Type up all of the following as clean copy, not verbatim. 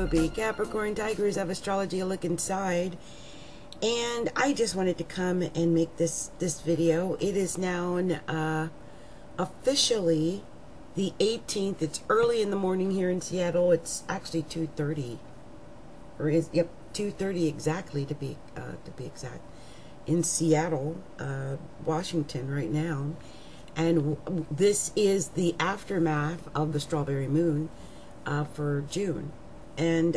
Toby. Capricorn Tigers of Astrology, a look inside. And I just wanted to come and make this video. It is now officially the 18th. It's early in the morning here in Seattle. It's actually 2:30. Or is, yep, 2:30 exactly to be exact. In Seattle, Washington right now. And this is the aftermath of the strawberry moon for June. And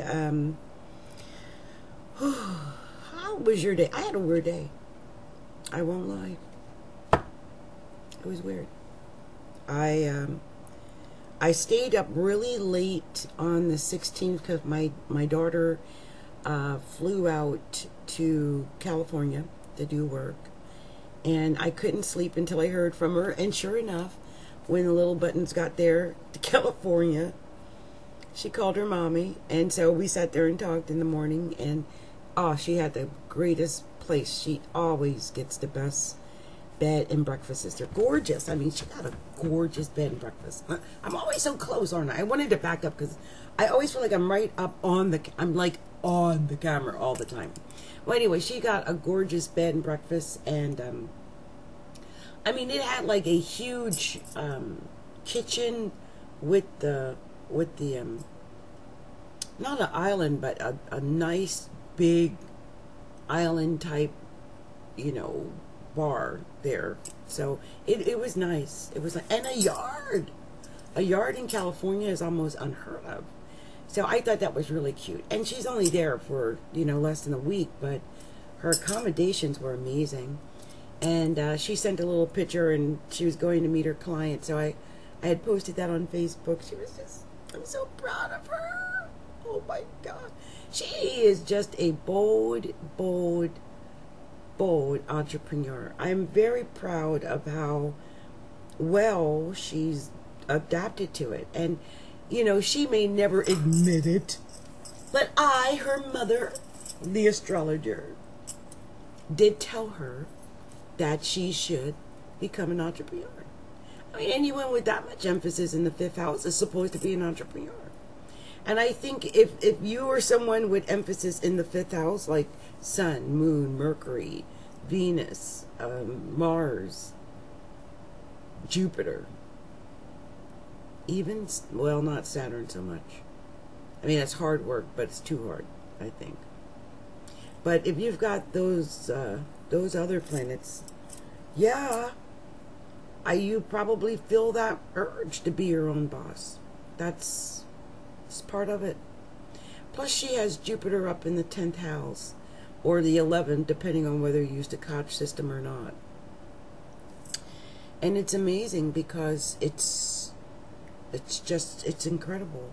how was your day? I had a weird day. I won't lie. It was weird. I stayed up really late on the 16th because my daughter flew out to California to do work. And I couldn't sleep until I heard from her. And sure enough, when the little buttons got there to California, she called her mommy. And so we sat there and talked in the morning. And oh, she had the greatest place. She always gets the best bed and breakfasts. They're gorgeous. I mean, she got a gorgeous bed and breakfast. I'm always so close, aren't I? I wanted to back up because I always feel like I'm right up on the, I'm like on the camera all the time. Well, anyway, she got a gorgeous bed and breakfast, and I mean, it had like a huge kitchen with the not an island, but a nice big island type, you know, bar there. So it was nice. It was like, and a yard. A yard in California is almost unheard of. So I thought that was really cute. And she's only there for, you know, less than a week, but her accommodations were amazing. And she sent a little picture, and she was going to meet her client. So I had posted that on Facebook. She was just, I'm so proud of her. Oh my God. She is just a bold entrepreneur. I'm very proud of how well she's adapted to it. And you know, she may never admit it, but I, her mother, the astrologer, did tell her that she should become an entrepreneur. I mean, anyone with that much emphasis in the 5th house is supposed to be an entrepreneur. And I think if you are someone with emphasis in the 5th house, like Sun, Moon, Mercury, Venus, Mars, Jupiter, even, well, not Saturn so much. I mean, it's hard work, but it's too hard, I think. But if you've got those other planets, yeah, you probably feel that urge to be your own boss. It's part of it. Plus, she has Jupiter up in the 10th house, or the 11th, depending on whether you use the Koch system or not. And it's amazing because it's incredible.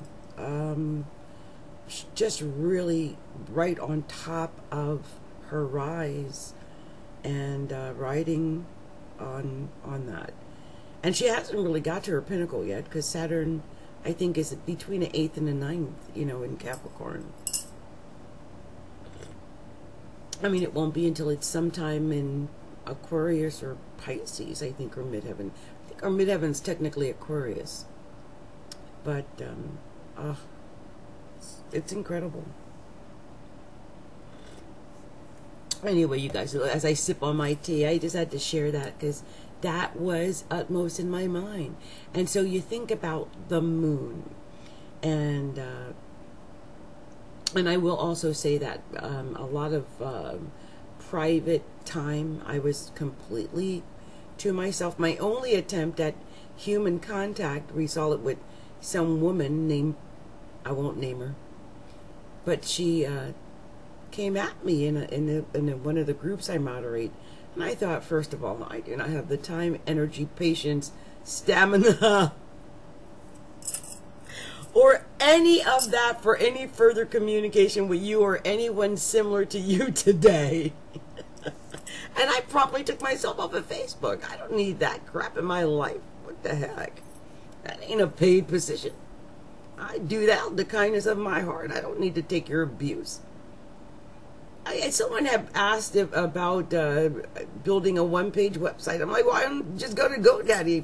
Just really right on top of her rise, and riding on that. And she hasn't really got to her pinnacle yet, because Saturn, I think, is between the 8th and the 9th, you know, in Capricorn. I mean, it won't be until it's sometime in Aquarius or Pisces, I think, or midheaven. I think our midheaven's technically Aquarius. But, it's incredible. Anyway, you guys, as I sip on my tea, I just had to share that because that was utmost in my mind. And so you think about the moon, and I will also say that a lot of private time, I was completely to myself. My only attempt at human contact, we saw it with some woman named, I won't name her, but she came at me in one of the groups I moderate, and I thought, first of all, I do not have the time, energy, patience, stamina, or any of that for any further communication with you or anyone similar to you today. And I promptly took myself off of Facebook. I don't need that crap in my life. What the heck? That ain't a paid position. I do that with the kindness of my heart. I don't need to take your abuse. Someone had asked about building a one-page website. I'm like, why don't you just go to GoDaddy,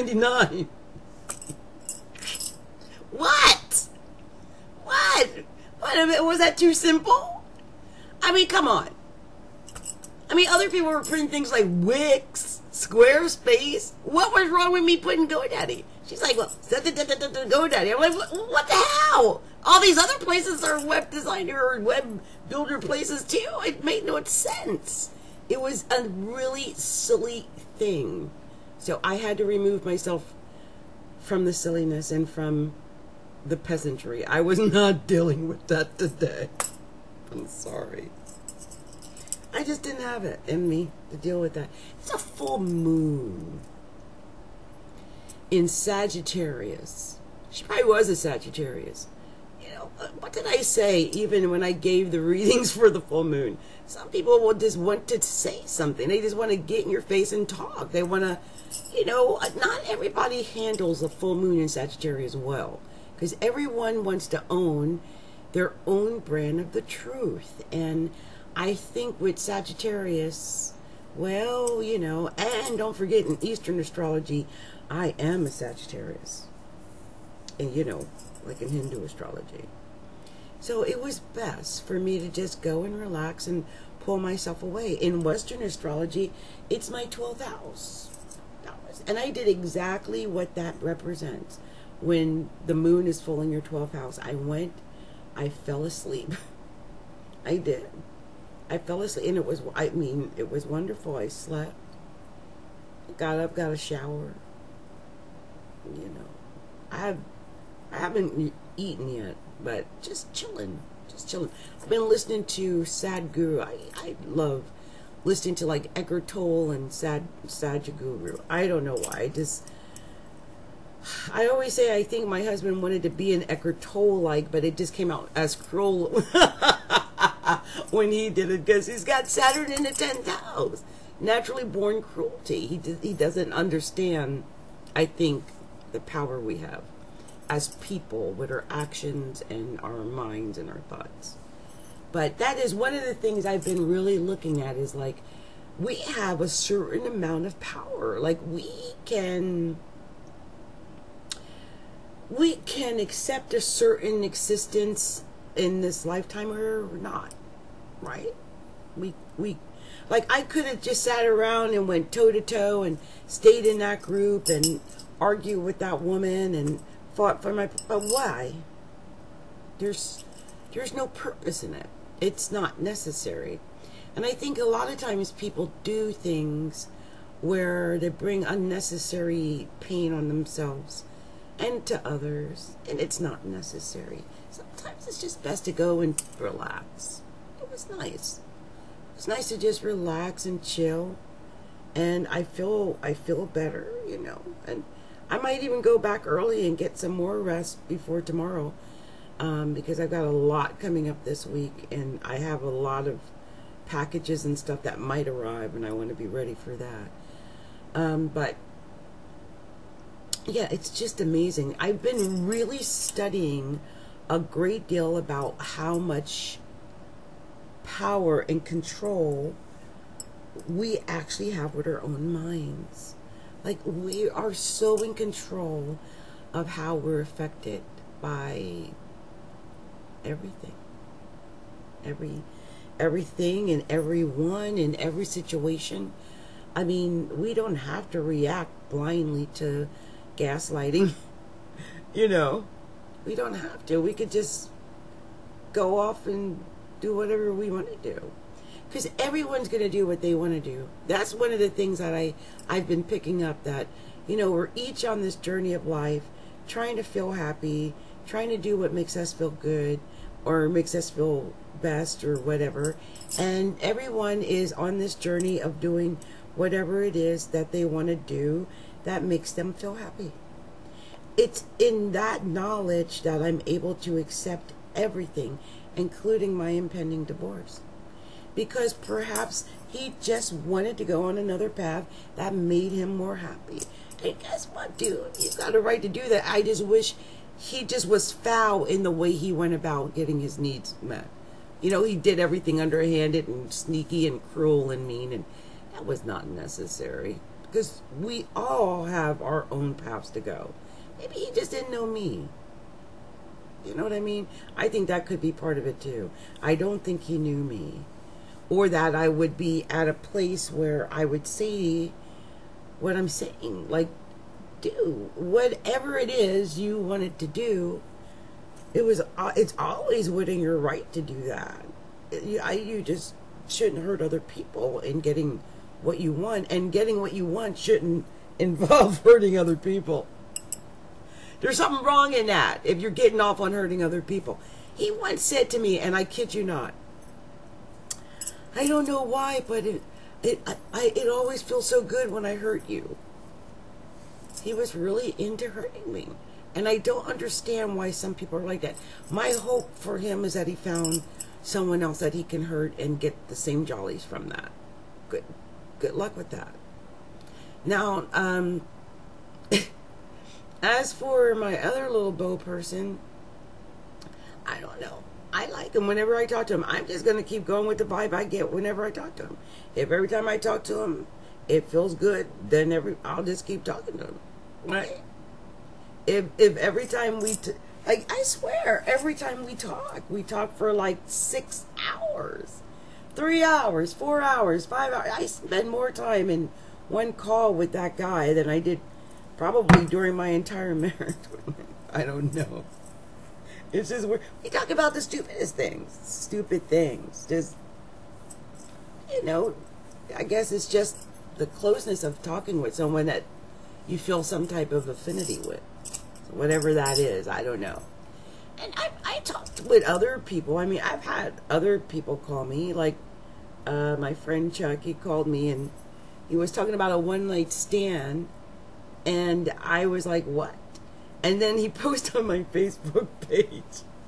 $5.99? What? Was that too simple? I mean, come on. I mean, other people were putting things like Wix, Squarespace. What was wrong with me putting GoDaddy? She's like, well, GoDaddy. I'm like, what the hell? All these other places are web designer or web builder places too. It made no sense. It was a really silly thing. So I had to remove myself from the silliness and from the peasantry. I was not dealing with that today. I'm sorry. I just didn't have it in me to deal with that. It's a full moon in Sagittarius. She probably was a Sagittarius. You know, what did I say even when I gave the readings for the full moon? Some people will just want to say something. They just want to get in your face and talk. They want to, you know, not everybody handles a full moon in Sagittarius well. Because everyone wants to own their own brand of the truth. And I think with Sagittarius, well, you know, and don't forget in Eastern astrology, I am a Sagittarius. And, you know, like in Hindu astrology. So it was best for me to just go and relax and pull myself away. In Western astrology, it's my 12th house. And I did exactly what that represents. When the moon is full in your 12th house, I fell asleep. I did. I fell asleep, and it was wonderful. I slept, got up, got a shower. You know, I haven't eaten yet, but just chilling. I've been listening to Sadhguru. I love listening to like Eckhart Tolle and Sadhguru. I don't know why. I always say I think my husband wanted to be an Eckhart Tolle-like, but it just came out as cruel when he did it, because he's got Saturn in the 10th house. Naturally born cruelty. He doesn't understand, I think, the power we have as people with our actions and our minds and our thoughts. But that is one of the things I've been really looking at, is like, we have a certain amount of power. Like, we can accept a certain existence in this lifetime or not, right? We like, I could have just sat around and went toe to toe and stayed in that group and argued with that woman and fought for my, but why? There's no purpose in it. It's not necessary. And I think a lot of times people do things where they bring unnecessary pain on themselves and to others, and it's not necessary. Sometimes it's just best to go and relax. It was nice. It's nice to just relax and chill, and I feel better, you know. And I might even go back early and get some more rest before tomorrow, because I've got a lot coming up this week, and I have a lot of packages and stuff that might arrive, and I want to be ready for that. But yeah, it's just amazing. I've been really studying a great deal about how much power and control we actually have with our own minds. Like, we are so in control of how we're affected by everything. Everything and everyone in every situation. I mean, we don't have to react blindly to gaslighting. You know, we don't have to. We could just go off and do whatever we want to do, because everyone's going to do what they want to do. That's one of the things that I've been picking up, that, you know, we're each on this journey of life trying to feel happy, trying to do what makes us feel good or makes us feel best or whatever, and everyone is on this journey of doing whatever it is that they want to do that makes them feel happy. It's in that knowledge that I'm able to accept everything, including my impending divorce. Because perhaps he just wanted to go on another path that made him more happy. And guess what, dude? He's got a right to do that. I just wish he just was foul in the way he went about getting his needs met. You know, he did everything underhanded and sneaky and cruel and mean, and that was not necessary. Because we all have our own paths to go. Maybe he just didn't know me. You know what I mean? I think that could be part of it too. I don't think he knew me, or that I would be at a place where I would say what I'm saying. Like, do whatever it is you wanted to do. It's always within your right to do that. You just shouldn't hurt other people in getting what you want, and getting what you want shouldn't involve hurting other people. There's something wrong in that if you're getting off on hurting other people. He once said to me, and I kid you not, I don't know why, but it always feels so good when I hurt you. He was really into hurting me. And I don't understand why some people are like that. My hope for him is that he found someone else that he can hurt and get the same jollies from that. Good luck with that. Now, as for my other little beau person, I don't know. I like him whenever I talk to him. I'm just going to keep going with the vibe I get whenever I talk to him. If every time I talk to him, it feels good, then I'll just keep talking to him. Right? If every time like, I swear, every time we talk for like 6 hours, 3 hours, 4 hours, 5 hours. I spend more time in one call with that guy than I did probably during my entire marriage. I don't know. It's just we talk about the stupidest things. Stupid things. Just, I guess it's just the closeness of talking with someone that you feel some type of affinity with. So whatever that is, I don't know. And I talked with other people. I mean, I've had other people call me. Like, my friend Chuck, he called me and he was talking about a one-night stand. And I was like, what? And then he posted on my Facebook page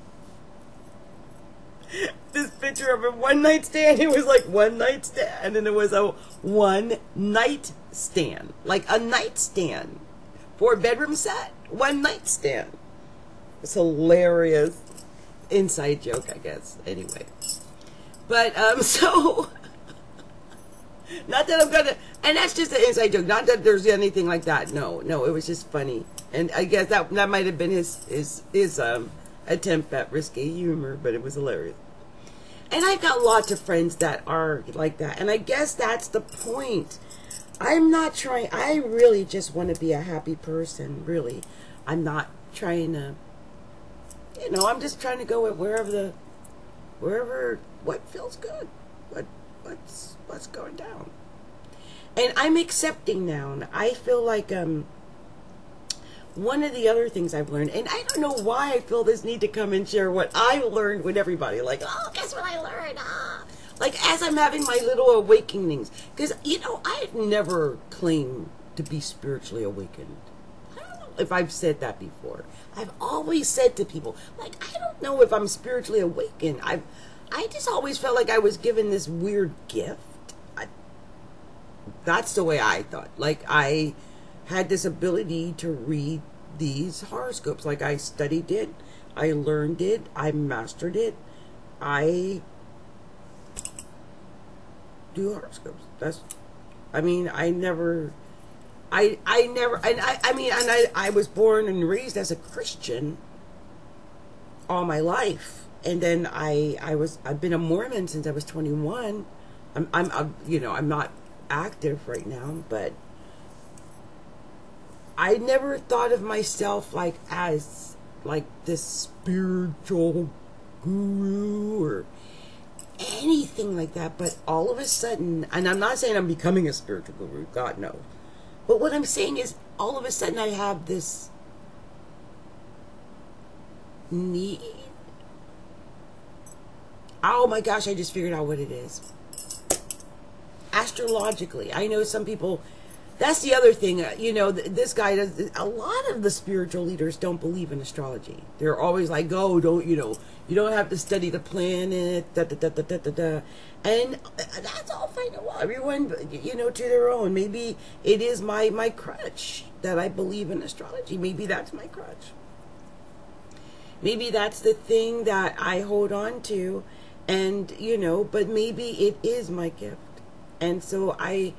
this picture of a one-night stand. It was like one night stand, and it was a one-night stand, like a nightstand, 4-bedroom set, one night stand. It's hilarious. Inside joke, I guess. Anyway, but so not that I'm gonna, and that's just an inside joke. Not that there's anything like that. No, it was just funny. And I guess that might have been his attempt at risque humor, but it was hilarious. And I've got lots of friends that are like that, and I guess that's the point. I'm not trying. I really just want to be a happy person. Really, I'm not trying to. I'm just trying to go with wherever what feels good, what's going down, and I'm accepting now. And I feel like one of the other things I've learned, and I don't know why I feel this need to come and share what I learned with everybody. Like, oh, guess what I learned? Like, as I'm having my little awakenings. Because, I've never claimed to be spiritually awakened. I don't know if I've said that before. I've always said to people, like, I don't know if I'm spiritually awakened. I just always felt like I was given this weird gift. That's the way I thought. Like, I had this ability to read these horoscopes. Like, I studied it, I learned it, I mastered it. I do horoscopes. I was born and raised as a Christian all my life, and then I've been a Mormon since I was 21. I'm not active right now, but I never thought of myself as this spiritual guru or anything like that. But all of a sudden, and I'm not saying I'm becoming a spiritual guru, God no. But what I'm saying is, all of a sudden I have this need. Oh my gosh, I just figured out what it is. Astrologically, I know some people. That's the other thing, this guy does. A lot of the spiritual leaders don't believe in astrology. They're always like, "Oh, you don't have to study the planet, da da da da da da da," and that's all fine and well. Everyone, to their own. Maybe it is my crutch that I believe in astrology. Maybe that's my crutch. Maybe that's the thing that I hold on to, and but maybe it is my gift, and so I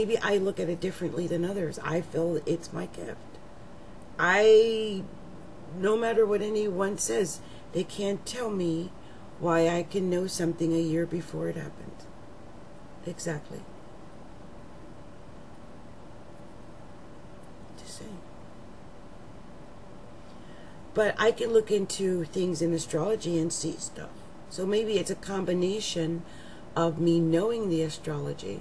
look at it differently than others. I feel it's my gift. I no matter what anyone says, they can't tell me why I can know something a year before it happened. Exactly. Just saying. But I can look into things in astrology and see stuff. So maybe it's a combination of me knowing the astrology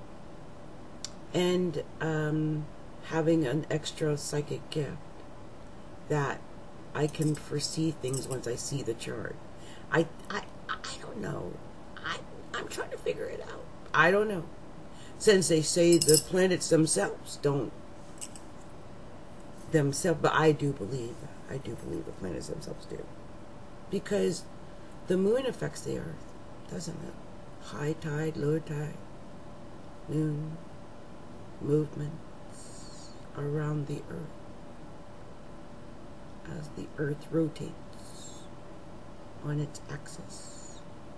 and having an extra psychic gift that I can foresee things once I see the chart. I don't know. I'm trying to figure it out. I don't know. Since they say the planets themselves don't themselves, but I do believe the planets themselves do. Because the moon affects the earth, doesn't it? High tide, low tide, moon, movements around the earth as the earth rotates on its axis.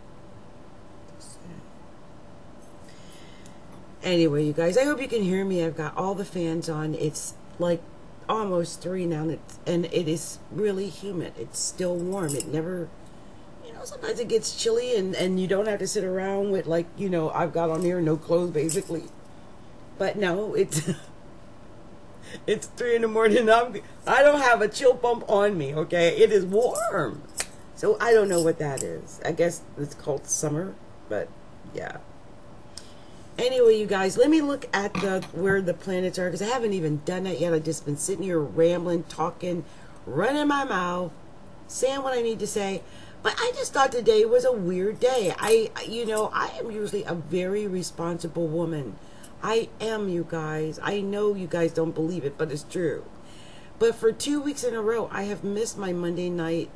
Anyway, you guys, I hope you can hear me. I've got all the fans on. It's like almost 3 now, and it is really humid. It's still warm. It never, sometimes it gets chilly, and you don't have to sit around with, like, I've got on here no clothes, basically. But no, it's it's 3 in the morning. I don't have a chill pump on me, okay? It is warm. So I don't know what that is. I guess it's called summer, but yeah. Anyway, you guys, let me look at where the planets are, because I haven't even done that yet. I've just been sitting here rambling, talking, running my mouth, saying what I need to say. But I just thought today was a weird day. I am usually a very responsible woman. I am, you guys. I know you guys don't believe it, but it's true. But for 2 weeks in a row, I have missed my Monday night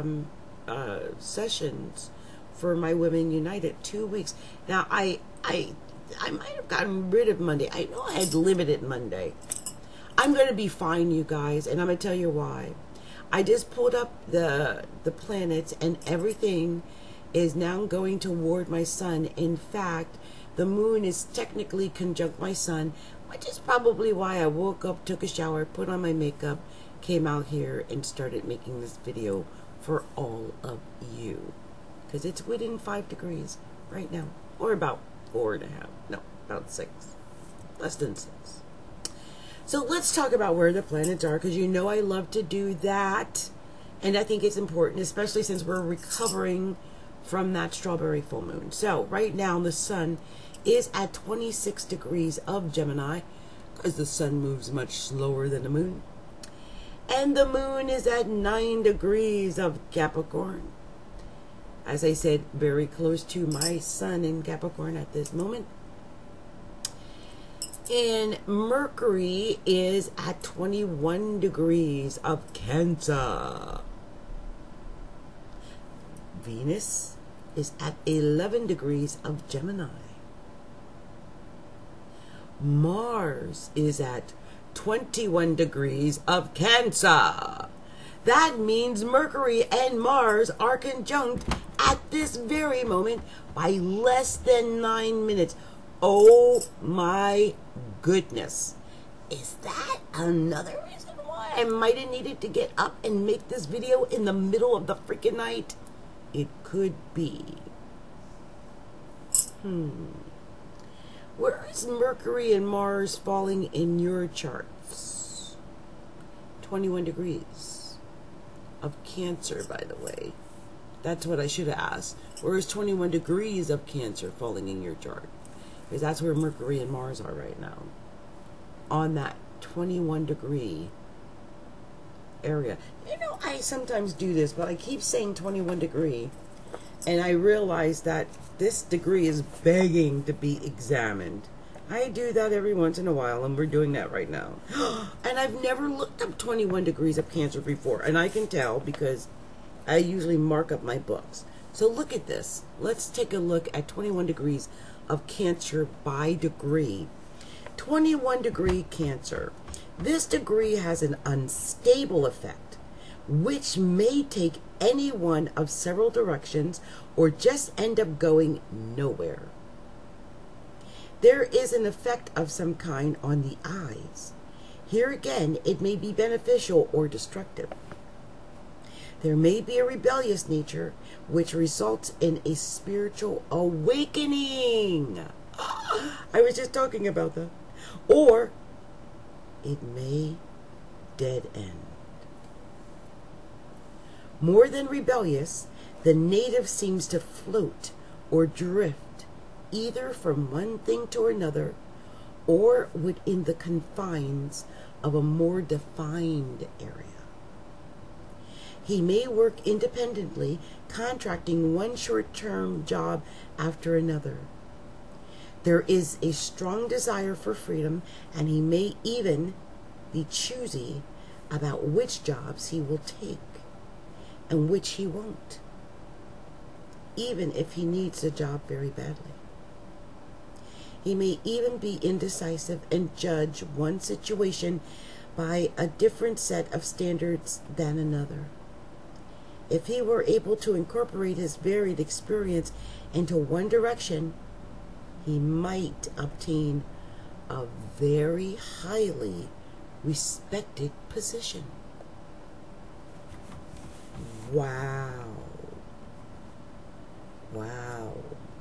sessions for my Women United. 2 weeks. Now, I might have gotten rid of Monday. I know I had limited Monday. I'm going to be fine, you guys, and I'm going to tell you why. I just pulled up the planets, and everything is now going toward my sun. In fact, the moon is technically conjunct my sun, which is probably why I woke up, took a shower, put on my makeup, came out here, and started making this video for all of you. Because it's within 5 degrees right now, or about 4.5. No, about 6. Less than 6. So let's talk about where the planets are, because I love to do that. And I think it's important, especially since we're recovering from that strawberry full moon. So right now the sun is at 26 degrees of Gemini, because the sun moves much slower than the moon. And the moon is at 9 degrees of Capricorn. As I said, very close to my sun in Capricorn at this moment. And Mercury is at 21 degrees of Cancer. Venus is at 11 degrees of Gemini. Mars is at 21 degrees of Cancer. That means Mercury and Mars are conjunct at this very moment by less than 9 minutes. Oh my goodness. Is that another reason why I might have needed to get up and make this video in the middle of the freaking night? It could be. Where is Mercury and Mars falling in your charts? 21 degrees of Cancer, by the way. That's what I should have asked. Where is 21 degrees of Cancer falling in your chart? Because that's where Mercury and Mars are right now. On that 21 degree area. I sometimes do this, but I keep saying 21 degree. And I realize that this degree is begging to be examined. I do that every once in a while, and we're doing that right now. And I've never looked up 21 degrees of Cancer before. And I can tell because I usually mark up my books. So look at this. Let's take a look at 21 degrees of Cancer by degree. 21 degree Cancer. This degree has an unstable effect, which may take any one of several directions or just end up going nowhere. There is an effect of some kind on the eyes. Here again, it may be beneficial or destructive. There may be a rebellious nature which results in a spiritual awakening. I was just talking about that. Or it may dead end. More than rebellious, the native seems to float or drift either from one thing to another or within the confines of a more defined area. He may work independently, contracting one short-term job after another. There is a strong desire for freedom, and he may even be choosy about which jobs he will take and which he won't, even if he needs a job very badly. He may even be indecisive and judge one situation by a different set of standards than another. If he were able to incorporate his varied experience into one direction, he might obtain a very highly respected position. Wow. Wow.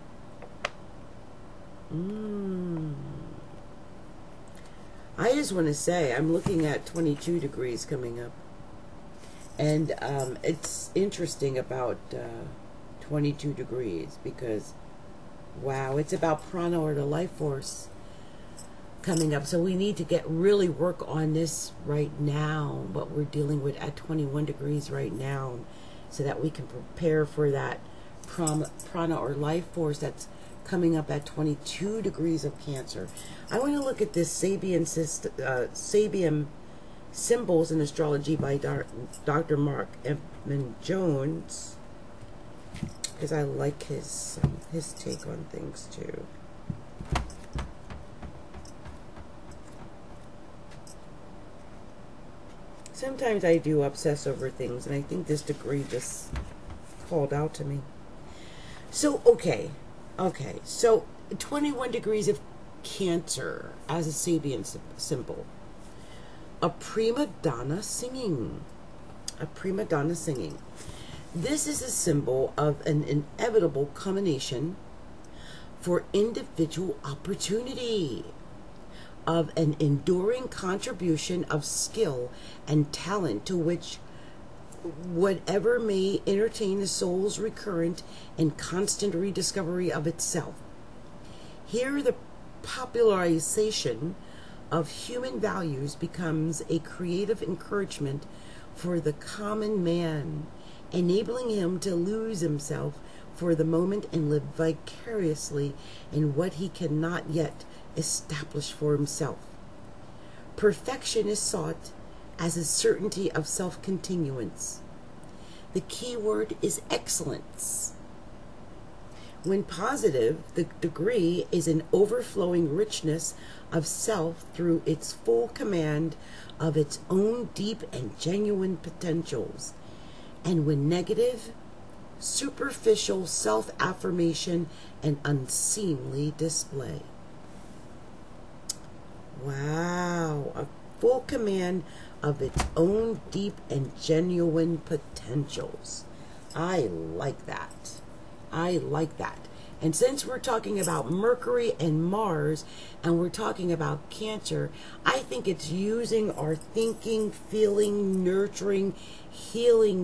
I just want to say, I'm looking at 22 degrees coming up. And it's interesting about 22 degrees because, wow, it's about prana, or the life force, coming up. So we need to really work on this right now, what we're dealing with at 21 degrees right now, so that we can prepare for that prana or life force that's coming up at 22 degrees of Cancer. I want to look at this Sabian Symbols in Astrology by Dr. Mark Edmund Jones, because I like his take on things too. Sometimes I do obsess over things, and I think this degree just called out to me. So, okay, so 21 degrees of Cancer as a Sabian symbol. A prima donna singing. A prima donna singing. This is a symbol of an inevitable culmination for individual opportunity, of an enduring contribution of skill and talent to which whatever may entertain the soul's recurrent and constant rediscovery of itself. Here the popularization of human values becomes a creative encouragement for the common man, enabling him to lose himself for the moment and live vicariously in what he cannot yet establish for himself. Perfection is sought as a certainty of self-continuance. The key word is excellence. When positive, the degree is an overflowing richness of self through its full command of its own deep and genuine potentials. And when negative, superficial self-affirmation and unseemly display. Wow, a full command of its own deep and genuine potentials. I like that. I like that. And since we're talking about Mercury and Mars, and we're talking about Cancer, I think it's using our thinking, feeling, nurturing, healing,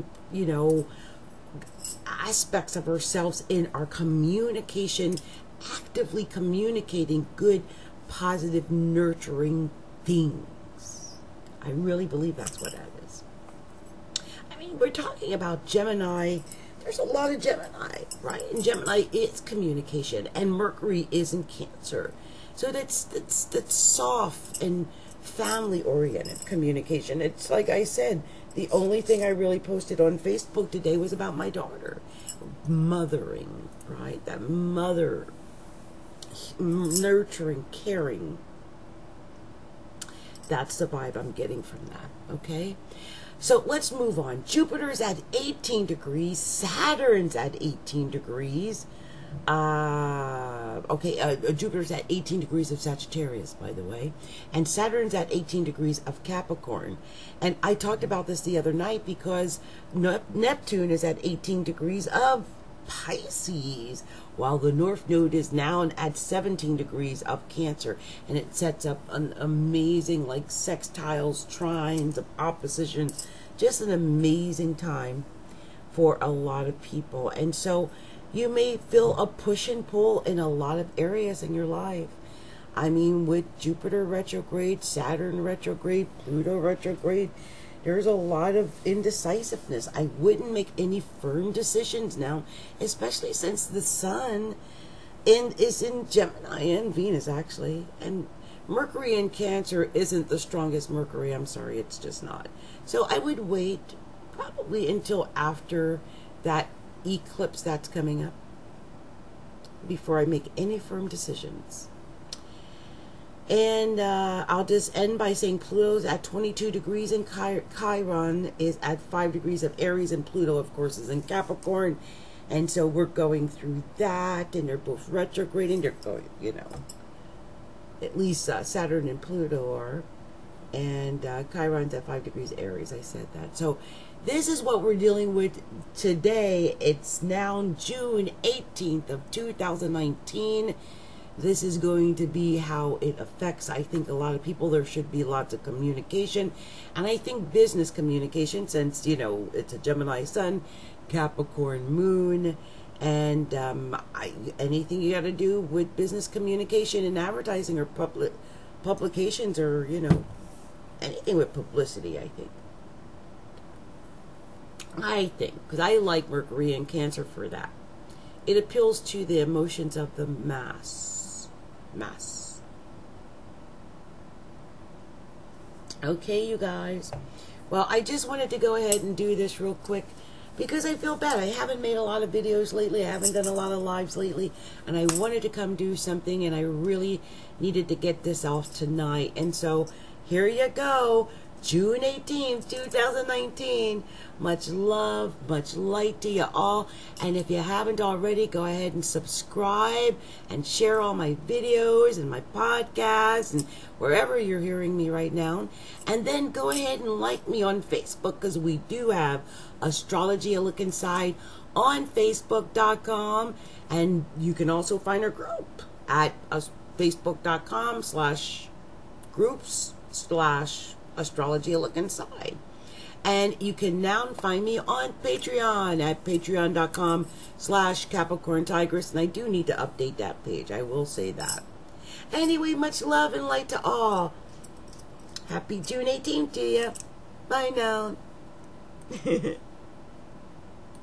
aspects of ourselves in our communication, actively communicating good, positive, nurturing things. I really believe that's what that is. I mean, we're talking about Gemini. There's a lot of Gemini, right? And Gemini is communication, and Mercury is in Cancer. So that's soft and family-oriented communication. It's like I said, the only thing I really posted on Facebook today was about my daughter. Mothering, right? That mother, nurturing, caring. That's the vibe I'm getting from that, okay? So let's move on. Jupiter's at 18 degrees. Saturn's at 18 degrees. Jupiter's at 18 degrees of Sagittarius, by the way, and Saturn's at 18 degrees of Capricorn. And I talked about this the other night because Neptune is at 18 degrees of Pisces, while the North Node is now at 17 degrees of Cancer, and it sets up an amazing, like, sextiles, trines, oppositions, just an amazing time for a lot of people. And so you may feel a push and pull in a lot of areas in your life. I mean, with Jupiter retrograde, Saturn retrograde, Pluto retrograde, there's a lot of indecisiveness. I wouldn't make any firm decisions now, especially since the Sun is in Gemini and Venus, actually. And Mercury in Cancer isn't the strongest Mercury. I'm sorry, it's just not. So I would wait probably until after that eclipse that's coming up before I make any firm decisions. And I'll just end by saying Pluto's at 22 degrees and Chiron is at 5 degrees of Aries, and Pluto, of course, is in Capricorn. And so we're going through that, and they're both retrograding. They're going, at least Saturn and Pluto are. And Chiron's at 5 degrees Aries. I said that. So this is what we're dealing with today. It's now June 18th of 2019. This is going to be how it affects, I think, a lot of people. There should be lots of communication. And I think business communication, since, it's a Gemini Sun, Capricorn Moon, and anything you got to do with business communication and advertising or publications or, anything with publicity, I think, because I like Mercury in Cancer for that. It appeals to the emotions of the mass. Okay, you guys. Well, I just wanted to go ahead and do this real quick because I feel bad. I haven't made a lot of videos lately. I haven't done a lot of lives lately, and I wanted to come do something, and I really needed to get this off tonight. And so here you go. June 18th, 2019. Much love, much light to you all. And if you haven't already, go ahead and subscribe and share all my videos and my podcasts and wherever you're hearing me right now. And then go ahead and like me on Facebook, because we do have Astrology A Look Inside on Facebook.com. And you can also find our group at Facebook.com/groups/Astrology A Look Inside. And you can now find me on Patreon at patreon.com/Capricorn Tigress. And I do need to update that page. I will say that. Anyway, much love and light to all. Happy June 18th to you. Bye now.